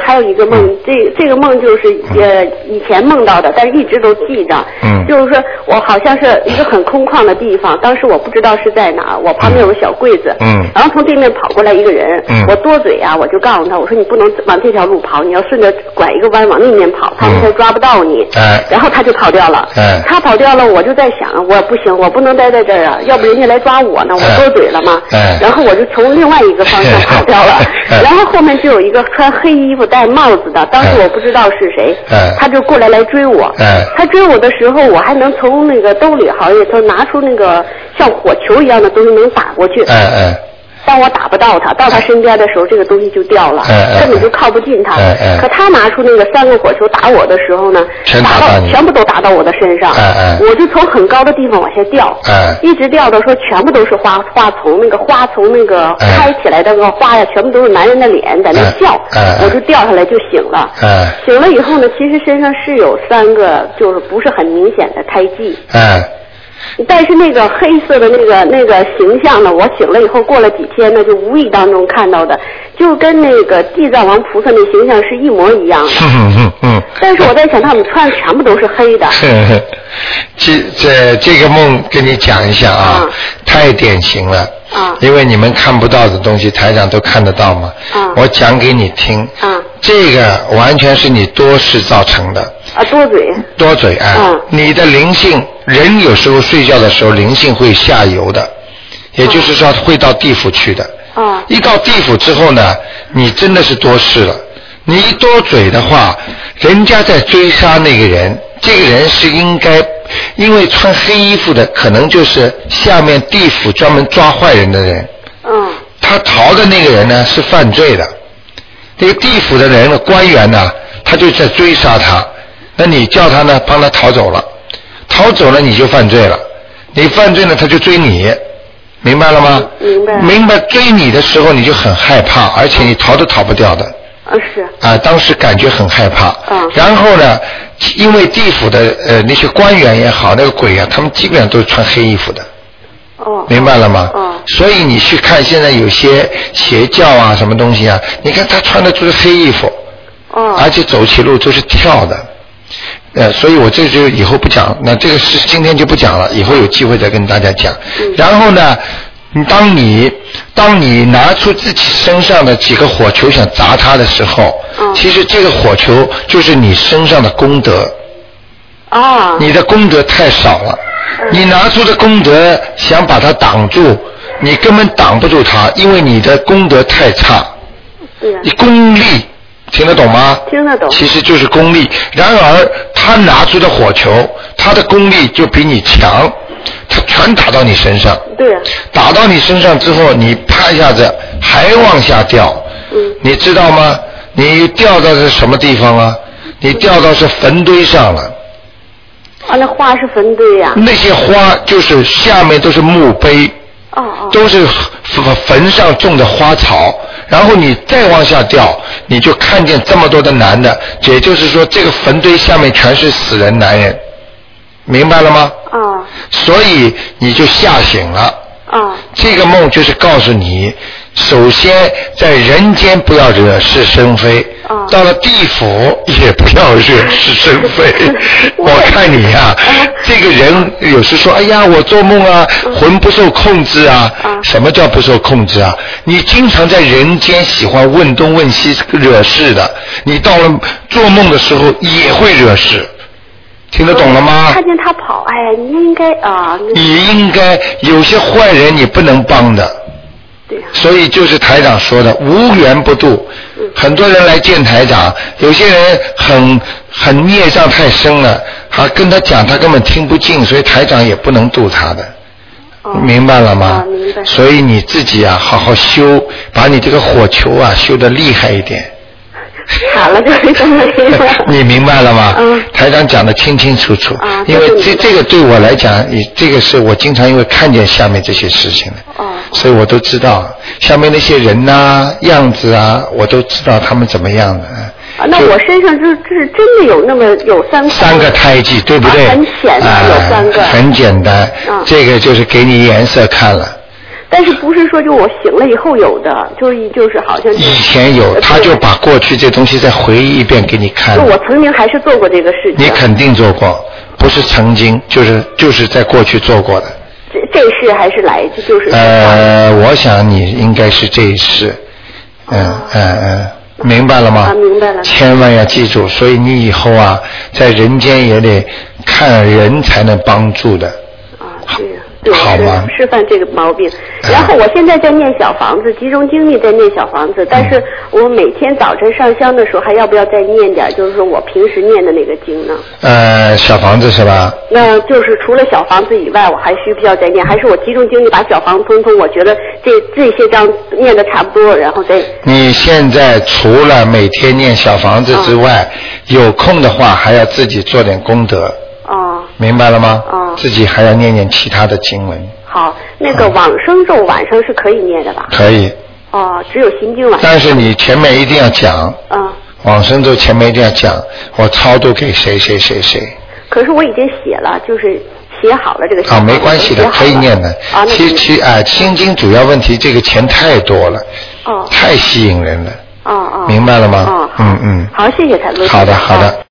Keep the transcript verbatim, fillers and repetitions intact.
还有一个梦，嗯、这这个梦就是呃以前梦到的，但是一直都记着。嗯。就是说我好像是一个很空旷的地方，当时我不知道是在哪，我旁边有个小柜子。嗯。然后从对面跑过来一个人，嗯、我多嘴啊，我就告诉他，我说你不能往这条路跑，你要顺着拐一个弯往那面跑，他们才抓不到你。哎、嗯。然后他就跑掉了。哎、嗯。他跑掉了，我就在想，我不行，我不能待在这儿啊，要不人家来抓我呢，我多嘴了嘛。哎、嗯。然后我就从另外一个方向跑掉了，嗯、然后后面就有一个穿黑衣服戴帽子的，当时我不知道是谁，嗯、他就过来来追我。嗯、他追我的时候，我还能从那个兜里好像他拿出那个像火球一样的东西能打过去。嗯嗯。但我打不到他，到他身边的时候，这个东西就掉了，嗯、根本就靠不近他。嗯嗯、可他拿出那个三个火球打我的时候呢， 全打到全部都打到我的身上。嗯嗯、我就从很高的地方往下掉，嗯、一直掉到说全部都是花花丛，那个花丛那个开起来的那个花呀，全部都是男人的脸在那笑，嗯嗯、我就掉下来就醒了。嗯、醒了以后呢，其实身上是有三个，就是不是很明显的胎记。嗯但是那个黑色的那个那个形象呢，我醒了以后过了几天呢，就无意当中看到的，就跟那个地藏王菩萨那形象是一模一样的。嗯嗯嗯。但是我在想，他们穿全部都是黑的。 这这这个梦跟你讲一下啊，啊太典型了。啊。因为你们看不到的东西，台长都看得到嘛。啊。我讲给你听。啊。这个完全是你多事造成的。 啊，多嘴。 多嘴啊！嗯、你的灵性，人有时候睡觉的时候，灵性会下游的，也就是说会到地府去的。啊。一到地府之后呢，你真的是多事了。你一多嘴的话，人家在追杀那个人，这个人是应该，因为穿黑衣服的，可能就是下面地府专门抓坏人的人。嗯。他逃的那个人呢是犯罪的，那个地府的人的官员呢，他就在追杀他。那你叫他呢，帮他逃走了，逃走了你就犯罪了，你犯罪了他就追你，明白了吗？ 明白。 明白追你的时候你就很害怕，而且你逃都逃不掉的。 啊是。 啊，当时感觉很害怕。啊。然后呢，因为地府的呃那些官员也好，那个鬼啊，他们基本上都是穿黑衣服的。哦。明白了吗？哦。所以你去看现在有些邪教啊，什么东西啊，你看他穿的都是黑衣服。哦。而且走起路都是跳的。呃，所以我这就以后不讲，那这个是今天就不讲了，以后有机会再跟大家讲。嗯、然后呢，当你当你拿出自己身上的几个火球想砸他的时候，嗯、其实这个火球就是你身上的功德。啊。你的功德太少了，嗯、你拿出的功德想把它挡住，你根本挡不住它，因为你的功德太差。对、啊。你功力。听得懂吗？ 听得懂。 其实就是功力，然而他拿出的火球，他的功力就比你强，他全打到你身上。 对、啊。 打到你身上之后，你啪一下子还往下掉。嗯。你知道吗？你掉到是什么地方啊？你掉到是坟堆上了。 啊，那花是坟堆呀、啊。 那些花就是下面都是墓碑。 哦哦。 都是坟上种的花草。然后你再往下掉，你就看见这么多的男的，也就是说这个坟堆下面全是死人男人，明白了吗？啊、哦。所以你就吓醒了。啊、哦。这个梦就是告诉你，首先在人间不要惹是生非，哦、到了地府也不要惹是生非。我看你呀、啊，这个人有时说，哎呀，我做梦啊，魂不受控制啊。嗯、什么叫不受控制啊？你经常在人间喜欢问东问西惹事的，你到了做梦的时候也会惹事。听得懂了吗？ 看见他跑，哎呀，你应该啊。 你应该有些坏人你不能帮的。 对、啊。 所以就是台长说的无缘不渡。嗯。很多人来见台长，有些人很很孽障太深了，还跟他讲，他根本听不进，所以台长也不能渡他的。哦。明白了吗？ 啊，明白。 所以你自己啊，好好修，把你这个火球啊修得厉害一点。 好了，就没这么厉害。 你明白了吗？ 嗯。 台长讲得清清楚楚。 啊。 因为这这个对我来讲，这个是我经常因为看见下面这些事情的。哦。所以我都知道下面那些人呐、啊、样子啊，我都知道他们怎么样的。 啊，那我身上就是就是真的有那么有三个三个胎记，对不对？ 啊、很显的、啊、有三个。 很简单。啊。这个就是给你颜色看了。 但是不是说就我醒了以后有的，就是就是好像、就是、 以前有，他就把过去这东西再回忆一遍给你看。 就我曾经还是做过这个事情。 你肯定做过，不是曾经，就是就是在过去做过的。 这这事还是来就是。 呃，我想你应该是这一世，嗯嗯嗯。明白了吗？ 啊，明白了。 千万要记住，所以你以后啊，在人间也得看人才能帮助的。 啊，对呀。对， 好吗？ 是犯这个毛病。然后我现在在念小房子，集中精力在念小房子，但是我每天早晨上香的时候，还要不要再念点？就是说我平时念的那个经呢？ 呃，小房子是吧？ 那就是除了小房子以外，我还需不需要再念？还是我集中精力把小房子通通？我觉得这这些章念的差不多，然后再。你现在除了每天念小房子之外，啊、有空的话还要自己做点功德。 哦， 明白了吗？ 哦， 自己还要念念其他的经文。 好，那个往生咒晚上是可以念的吧？ 可以。 哦，只有心经晚上。 但是你前面一定要讲。 嗯。 往生咒前面一定要讲，我超度给谁谁谁谁。 可是我已经写了，就是写好了这个。 啊，没关系的，可以念的。 啊， 其其啊，心经主要问题这个钱太多了。 哦。 太吸引人了。 哦哦。 明白了吗？ 哦。 嗯嗯。 好，谢谢台长。 好的好的。